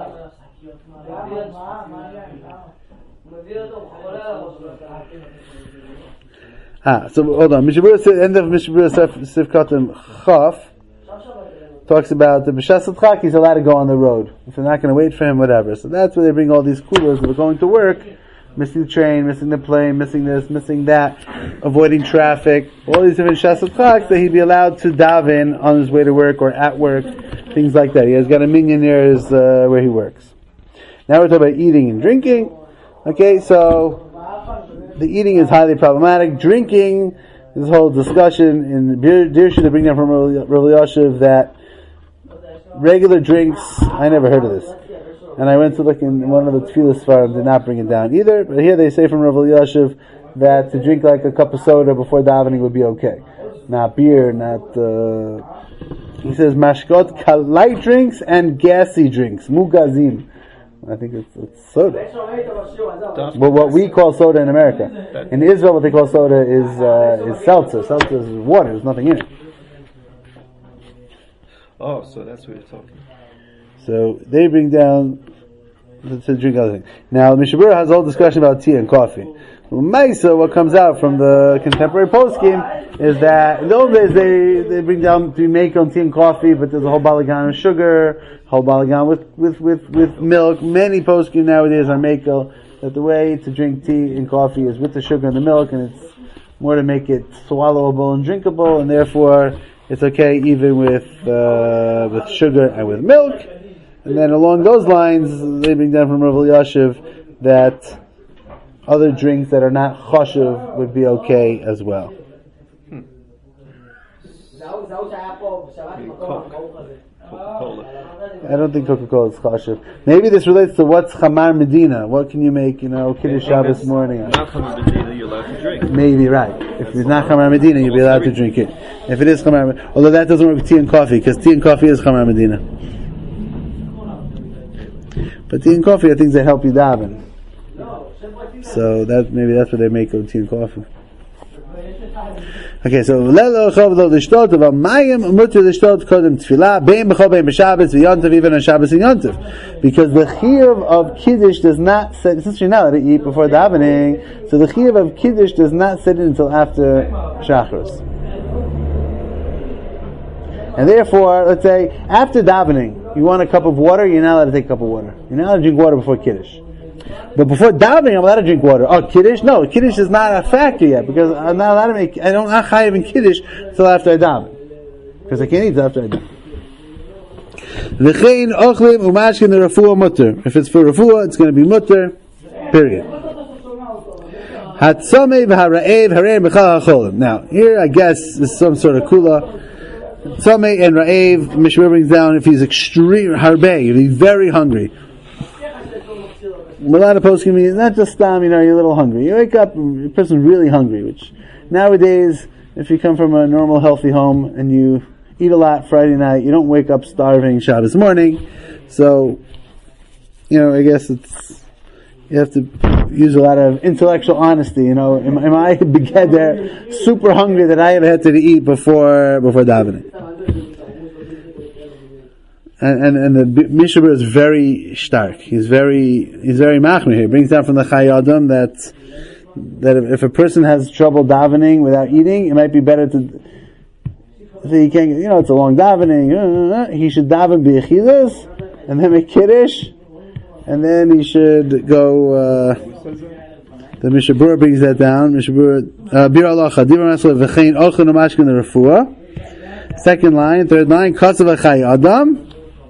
Ah, so hold on. Mishabura said, end of Mishabura Sifkatim Chaf talks about the B'shas Tzchak, he's allowed to go on the road. If they're not going to wait for him, whatever. So that's where they bring all these coolers that are going to work, missing the train, missing the plane, missing this, missing that, avoiding traffic, all these different B'shas Tzchak that he'd be allowed to daven on his way to work or at work, things like that. He has got a minyan near his, uh, where he works. Now we're talking about eating and drinking. Okay, so the eating is highly problematic. Drinking, this whole discussion in Dirshu, they bring down from Rav Elyashiv that regular drinks, I never heard of this. And I went to look in one of the Tefillah Sfarim, did not bring it down either. But here they say from Rav Elyashiv that to drink like a cup of soda before davening would be okay. Not beer, not, uh, he says mashkot, light drinks and gassy drinks, mugazim. I think it's, it's soda. But what we call soda in America. In Israel, what they call soda is uh, is seltzer. Seltzer is water. There's nothing in it. Oh, so that's what you're talking. So they bring down to, to drink other things. Now, Mishabura has a whole discussion about tea and coffee. Maisa, what comes out from the contemporary poskim is that in the old days they, they bring down to make on tea and coffee, but there's a whole balagan of sugar, whole balagan with, with, with, with milk. Many poskim nowadays are makel that the way to drink tea and coffee is with the sugar and the milk, and it's more to make it swallowable and drinkable, and therefore it's okay even with uh, with sugar and with milk. And then along those lines, they bring down from Rav Elyashiv that other drinks that are not chashuv would be okay as well. Hmm. Coca-Cola. I don't think Coca-Cola is chashuv. Maybe this relates to what's Chamar Medina. What can you make, you know, Kiddush Shabbos morning? Not Chamar Medina, you're allowed to drink. Maybe, right. If it's not Chamar Medina, you'll be allowed to drink it. If it is Chamar Medina, although that doesn't work with tea and coffee, because tea and coffee is Chamar Medina. But tea and coffee are things that help you daven. So that maybe that's what they make of tea and coffee. Okay, so lelo chavlo l'shtot of amayim mutter l'shtot kodem tefillah bein b'chol bein b'Shabbos v'yontav even on Shabbos and Yontav, because the chiyuv of kiddush does not set, since you're not allowed to eat before davening, so the chiyuv of kiddush does not set in until after Shachros. And therefore, let's say after davening, you want a cup of water, you're not allowed to take a cup of water. You're not allowed to drink water before kiddush. But before davening, I'm allowed to drink water. Oh, kiddush? No, kiddush is not a factor yet, because I'm not allowed to make, I don't, not chayav in kiddush until after I daven. Because I can't eat until after I daven. V'chein ochlim umashkin refuah mutter. If it's for refuah, it's going to be mutter. Period. Hatzamei v'hara'ev hareim b'chal ha'cholim. Now, here I guess is some sort of kula. Tzamei and ra'ev, Mishmar brings down if he's extreme, harbei, if he's very hungry. a lot of poskim mean it's not just um, you know, you're a little hungry. You wake up, the person's really hungry, which nowadays, if you come from a normal, healthy home and you eat a lot Friday night, you don't wake up starving Shabbos morning. So, you know, I guess it's, you have to use a lot of intellectual honesty, you know. Am, am I beged there super hungry that I have had to eat before, before davening? And, and, and the Mishnah Berurah is very stark. He's very, he's very machmir here. He brings down from the Chai Adam that, that if, if a person has trouble davening without eating, it might be better to, so he can't, you know, it's a long davening, uh, he should daven b'yechidas, and then make kiddush, and then he should go, uh, the Mishnah Berurah brings that down, Mishnah Berurah, uh, Bir Alacha, Divar Masla V'chein Ochel Namashkin Refuah, second line, third line, Katsav Chai Adam,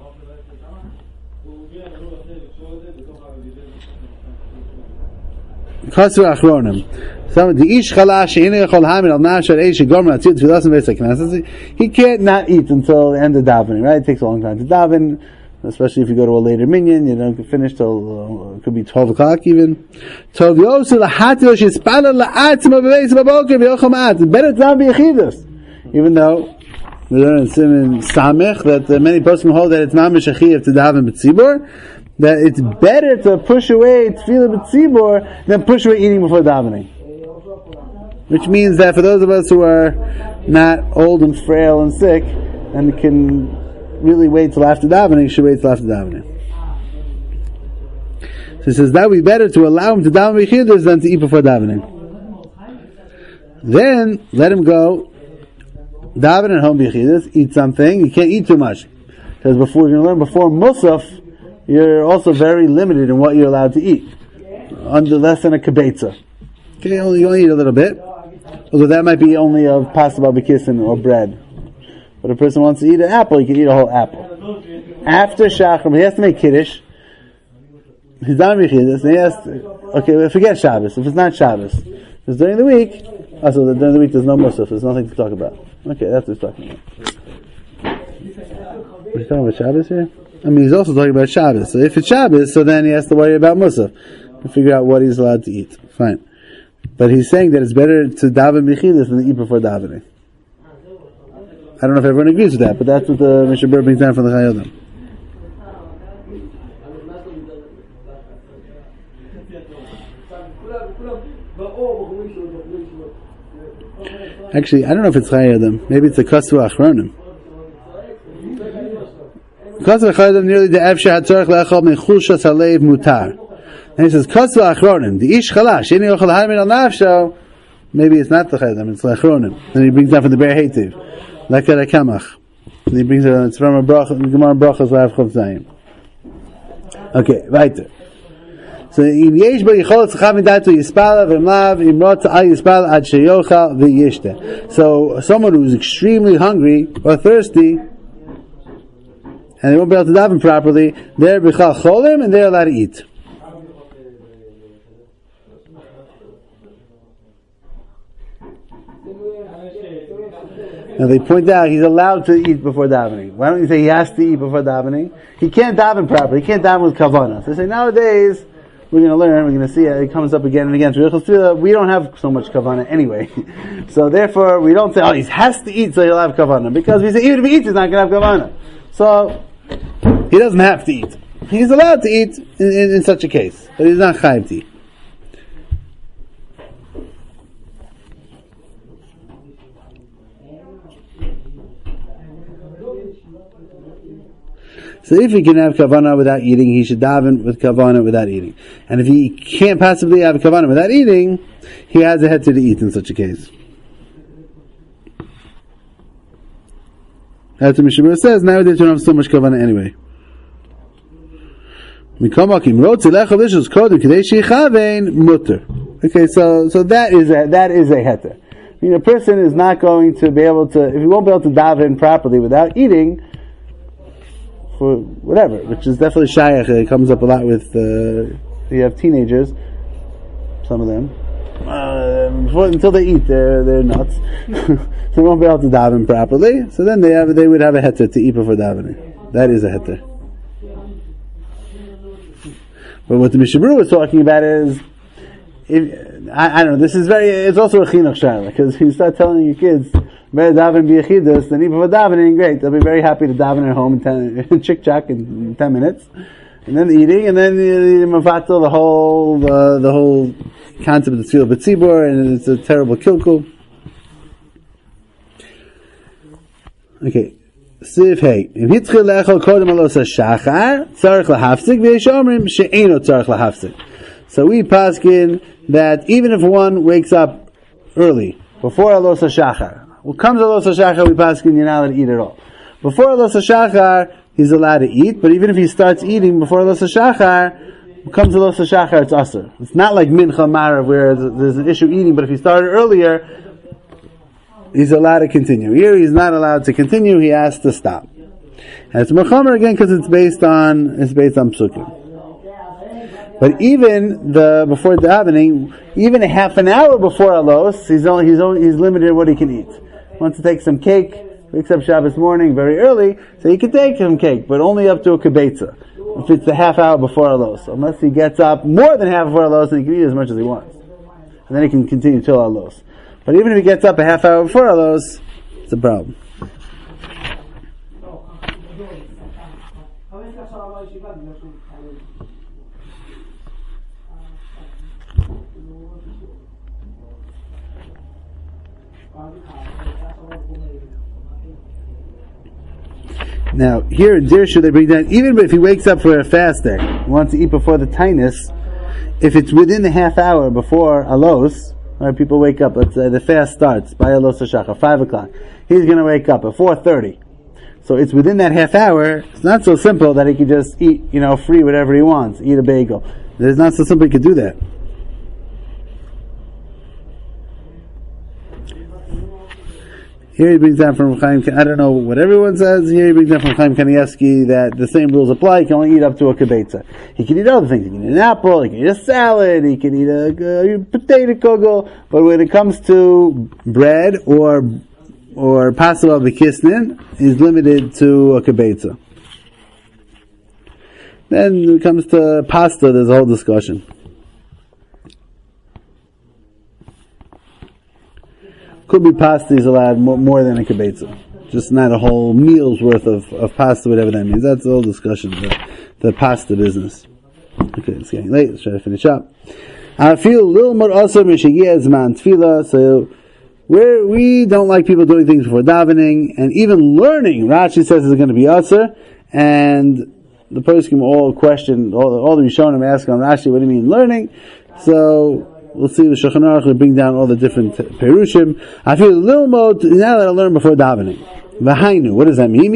Katsav Achronim. Some the ish chalash she'inei yachol hamid al nashar eish gomer atzil tfilas and v'esek knesses. He can't not eat until the end of davening, right? It takes a long time to daven, especially if you go to a later minyan. You don't finish till uh, it could be twelve o'clock even. Tov yosu lahatil sheispala la'atzma b'veis b'boker v'yochel ma'at. Better to daven b'yechidas, even though we learn in Siman Samech that uh, many poskim hold that it's mamish achiyav to daven b'tzibur. That it's better to push away tefillah b'tzibur than push away eating before davening. Which means that for those of us who are not old and frail and sick and can really wait till after davening, should wait till after davening. So he says that would be better to allow him to daven b'yechidas than to eat before davening. Then let him go daven at home b'yechidas, eat something. You can't eat too much because before you're going to learn before Musaf, you're also very limited in what you're allowed to eat, under less than a kibetza. Okay, only you only eat a little bit. Although that might be only of pasta barbekisin or bread. But if a person wants to eat an apple, he can eat a whole apple. After Shachar, he has to make Kiddush. He's done B'chidas, and he has to, okay, forget Shabbos. If it's not Shabbos. Because during the week, also during the week there's no Musaf, there's nothing to talk about. Okay, that's what he's talking about. He's talking about Shabbos here? I mean, he's also talking about Shabbos. So if it's Shabbos, so then he has to worry about Musaf. And figure out what he's allowed to eat. Fine. But he's saying that it's better to daven b'chidas than to eat before davening. I don't know if everyone agrees with that, but that's what the Mishnah Berurah brings down from the Chai Adam. Actually, I don't know if it's Chai Adam. Maybe it's a Kasu Achronim. Kasu Achronim nearly the Efshe HaTzorach Le'echol Mechusha Salev Mutar. And he says, Kasu Achronim, the Ish Chalash, Yeni Yochel Hamid Al Nafsho, maybe it's not the Chai Adam, it's Le'echronim. Then he brings down from the Be'er Hetiv, Lekar HaKamach. And he brings it, it's from a Bracha, Gemara Brachas Lav Chav Zayim. Okay, weiter. So in yesh bo yichol tzacham midato yispala v'mlav imrot al yispala ad sheyochal v'yishte. So someone who's extremely hungry or thirsty and they won't be able to daven properly, they're b'chal cholim and they're allowed to eat. And they point out he's allowed to eat before davening. Why don't you say he has to eat before davening? He can't daven properly. He can't daven with kavanah. So they say nowadays we're going to learn, we're going to see it, it comes up again and again. We don't have so much kavanah anyway. So therefore, we don't say, oh, he has to eat so he'll have kavanah. Because we say, even if he eats, he's not going to have kavanah. So, he doesn't have to eat. He's allowed to eat in, in, in such a case. But he's not chayiv to eat. So if he can have kavanah without eating, he should daven with kavanah without eating. And if he can't possibly have kavanah without eating, he has a heter to eat in such a case. That's what Mishnah Berurah says. Nowadays we don't have so much kavanah anyway. Okay, so so that is a that is a heter. I mean, a person is not going to be able to, if he won't be able to daven properly without eating, for whatever, which is definitely shayach. It comes up a lot with, uh, you have teenagers, some of them, uh, before, until they eat, they're, they're nuts. So they won't be able to daven properly, so then they have, they would have a heter to eat before davening. That is a heter. But what the Mishnah Berurah was talking about is, if, I, I don't know, this is very, it's also a chinuch shayla, because you start telling your kids, better daven b'yechidus than even for davening, great, they'll be very happy to daven at home in ten, chick-chack in ten minutes, and then eating, and then you mavatal the whole, the, the whole concept of the tefillah b'tzibur, and it's a terrible kilkul. Okay. Siv hey. If hitchil lechol kodem alos hashachar, tzarich lahafzik, v'yesh omrim she'eno tzarich lahafzik. So we paskin that even if one wakes up early, before alos hashachar, what comes alos hashachar, we paskin you're not allowed to eat at all. Before alos hashachar, he's allowed to eat, but even if he starts eating before alos hashachar, what comes alos hashachar, it's asur. It's not like mincha marav where there's an issue eating, but if he started earlier, he's allowed to continue. Here he's not allowed to continue, he has to stop. And it's mechamer again because it's based on, it's based on psukim. But even the, before davening, even a half an hour before alos, he's only, he's only, he's limited in what he can eat. He wants to take some cake, wakes up Shabbos morning very early, so he can take some cake, but only up to a kibetza. If it's a half hour before alos. Unless he gets up more than half before alos, then he can eat as much as he wants. And then he can continue till alos. But even if he gets up a half hour before alos, it's a problem. Now, here in Dirshu they bring down, even if he wakes up for a fast day, he wants to eat before the tainus, if it's within the half hour before alos, right, people wake up, let's say the fast starts by alos hashachar, five o'clock. He's going to wake up at four thirty. So it's within that half hour. It's not so simple that he can just eat, you know, free whatever he wants, eat a bagel. It's not so simple he could do that. Here he brings down from Chaim, I don't know what everyone says, here he brings down from Chaim Kanievsky that the same rules apply, he can only eat up to a kibetza. He can eat other things, he can eat an apple, he can eat a salad, he can eat a, a potato kugel, but when it comes to bread or or pastel b'kisnin, he's limited to a kibetza. Then when it comes to pasta, there's a whole discussion. Could be pasta is allowed more, more than a kibetza. Just not a whole meal's worth of, of pasta, whatever that means. That's the whole discussion, the, the pasta business. Okay, it's getting late. Let's try to finish up. I feel a little more also mishagiyah zman tefillah. So where we don't like people doing things before davening, and even learning, Rashi says is going to be asur, and the poskim all question, all, all the Rishonim ask on Rashi, what do you mean learning? So we'll see the Shulchan Aruch will bring down all the different perushim. I feel a little more now that I learn before davening. V'hainu, what does that mean?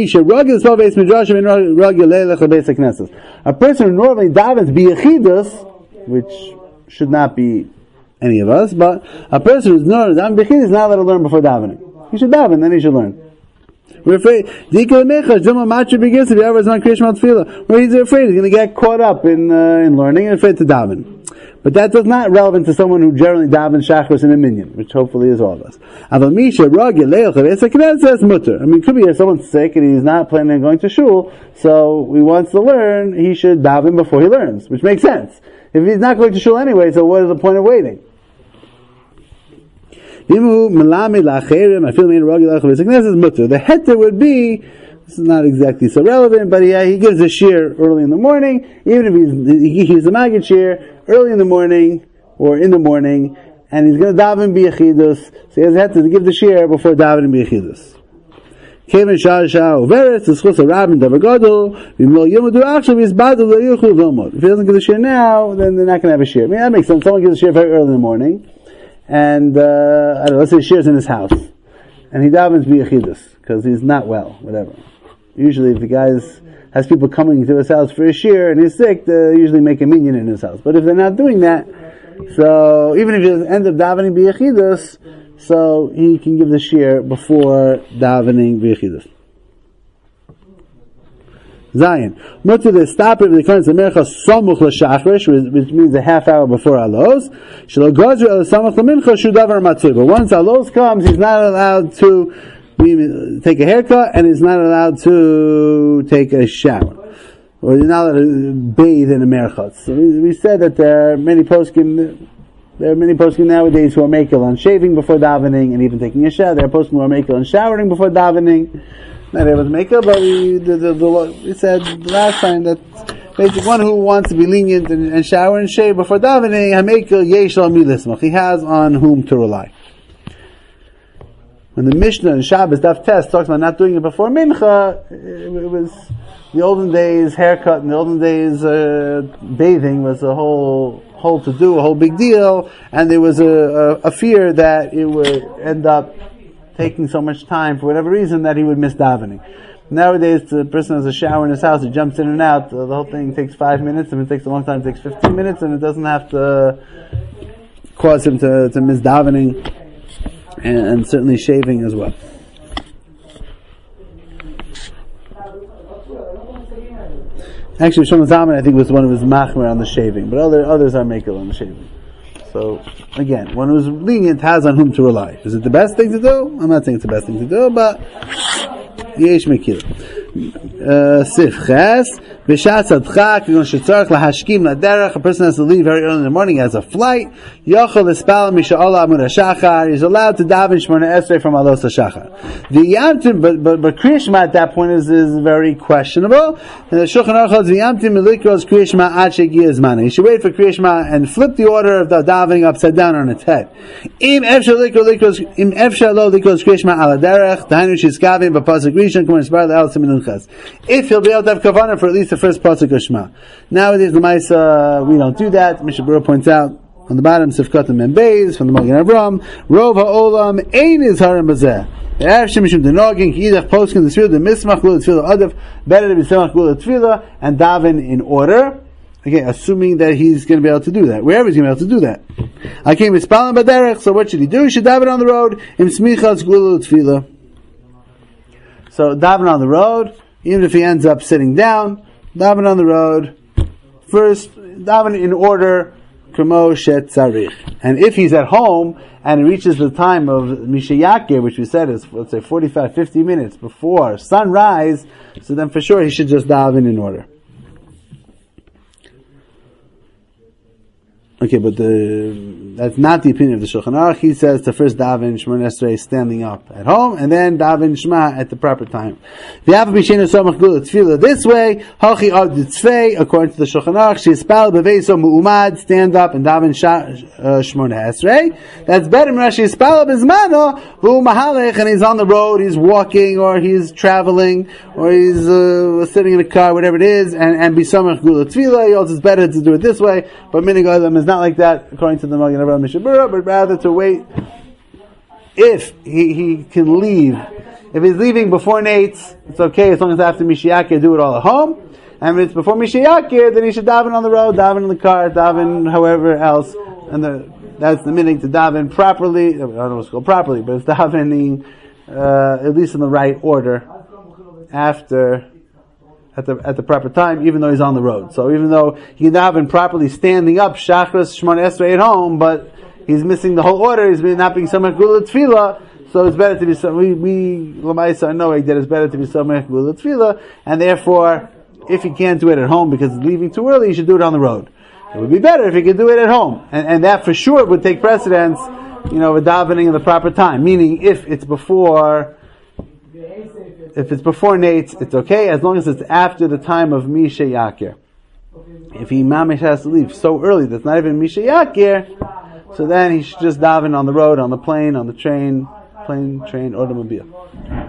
A person who normally davens b'yechidus, which should not be any of us, but a person who's normally davens b'yechidus is not allowed to learn before davening. He should daven, then he should learn. We're afraid. Where he's afraid he's going to get caught up in uh, in learning and afraid to daven. But that is not relevant to someone who generally davens shachris in a minyan, which hopefully is all of us. I mean, it could be if someone's sick and he's not planning on going to shul, so he wants to learn, he should daven before he learns, which makes sense. If he's not going to shul anyway, so what is the point of waiting? The heter would be, this is not exactly so relevant, but yeah, he gives a shir early in the morning, even if he's, he gives a maggid shir early in the morning, or in the morning, and he's going to daven b'yechidus, so he has a heter to give the shir before davening b'yechidus. Kevin Shah Shah Overes, the schus of Rabbin Davagodol, Vimlo Yomudu Akshav is Badul Yuchul Vilmod. If he doesn't give the shir now, then they're not going to have a shir. I mean, that makes sense. Someone gives a shir very early in the morning, and, uh, I don't know, let's say the shir's in his house, and he davens b'yechidus, because he's not well, whatever. Usually if the guy has people coming to his house for a shir and he's sick, they usually make a minyan in his house. But if they're not doing that, so even if he ends up davening b'yechidus, so he can give the shir before davening b'yechidus. Zion. Mutter the stop it with the current Mercha Samuch l'Shachrish, which means a half hour before Alos. Shelo Gazru el Samuch l'Mincha Shudavar Matzui. But once Alos comes, he's not allowed to take a haircut, and he's not allowed to take a shower. or you're not allowed to bathe in a merchatz. So we, we said that there are many poskim, there are many poskim nowadays who are makel on shaving before davening and even taking a shower. There are poskim who are makel on showering before davening. Not able to makel, but we, the, the, the, we said the last time that basically one who wants to be lenient and, and shower and shave before davening, hamekel yesh al mi lismach. He has on whom to rely. When the Mishnah in Shabbos Daf Tes talks about not doing it before Mincha, it, it was the olden days haircut, in the olden days uh, bathing was a whole whole to do, a whole big deal, and there was a, a, a fear that it would end up taking so much time for whatever reason that he would miss davening. Nowadays, the person has a shower in his house, he jumps in and out, the, the whole thing takes five minutes, if it takes a long time, it takes fifteen minutes, and it doesn't have to cause him to, to miss davening. And, and certainly shaving as well. Actually, Shlomo Zalman, I think, was the one who was machmer on the shaving, but other others are makel on the shaving. So, again, one who's lenient has on whom to rely. Is it the best thing to do? I'm not saying it's the best thing to do, but yesh mekil. Sif ches b'shat adchak v'yon shetzarich lahashkim laderech. A person has to leave very early in the morning, has a flight. Yochel l'spal misha'olah amud hashachar. He's allowed to daven shmona esrei from alos hashachar. V'yamtim, but but but Kriya Shema at that point is is very questionable. And the Shulchan Aruch holds v'yamtim milikros Kriya Shema ad shegiya zmana. You should wait for Kriya Shema and flip the order of the davening upside down on its head. Im efshar likros im efshar lo likros Kriya Shema ala derech. Dainu shizkavim b'pasuk rishon k'mon spar le'el siminunchas. If he'll be able to have kavanah for at least the first pasuk of Shema. Nowadays, the Maisa, we don't do that. Mishnah Berurah points out on the bottom, Sifkat and Membeis, from the Magen Avram, Rov ha'olam, ein is haram bazeh. E'ev shemishum denogin, ki yidach poskin, the tefillah, the mismach, gula tefillah, adav, better to be semach, gula tefillah, and daven in order. Again, assuming that he's going to be able to do that. Wherever he's going to be able to do that. I came with spalim baderech, so what should he do? He should daven on the road, im smichas, gula tefillah. So, daven on the road, even if he ends up sitting down, daven on the road, first, daven in order, kamo shet tzarich. And if he's at home, and it reaches the time of Mishayakir, which we said is, let's say, forty-five, fifty minutes before sunrise, so then for sure he should just daven in order. Okay, but the, that's not the opinion of the Shulchan Aruch. He says to first daven Shemona Esrei standing up at home, and then daven Shema at the proper time. This way, Hachi Ad Tzvei, according to the Shulchan Aruch, she is spelled Beveiso Mu'umad, stand up and daven Shemona Esrei. That's better than Rashi is spelled Bizmano, V'u Mahalech, and he's on the road, he's walking, or he's traveling, or he's uh, sitting in a car, whatever it is, and, and Bisomach Gula Tefillah. He also it's better to do it this way, but many of them is not like that, according to the Magen Avram Mishnah Berurah, but rather to wait if he, he can leave. If he's leaving before Nates, it's okay as long as after Mishayakir do it all at home. And if it's before Mishayakir, then he should daven on the road, daven in the car, daven however else. And the, that's the meaning to daven properly. I don't know what's called properly, but it's davening uh, at least in the right order after. At the at the proper time, even though he's on the road. So even though he can daven properly standing up, Shachris Shemona Esrei at home, but he's missing the whole order. He's not being Samech Gula Tefillah, so it's better to be we we Lamaisa know that it's better to be Samech Gula Tefillah, and therefore, if he can't do it at home because he's leaving too early, he should do it on the road. It would be better if he could do it at home, and and that for sure would take precedence, you know, with davening in the proper time. Meaning, if it's before. If it's before Nates, it's okay, as long as it's after the time of Misha Yakir. If he mamish has to leave so early that's not even Misha Yakir, so then he should just daven on the road, on the plane, on the train, plane, train, automobile.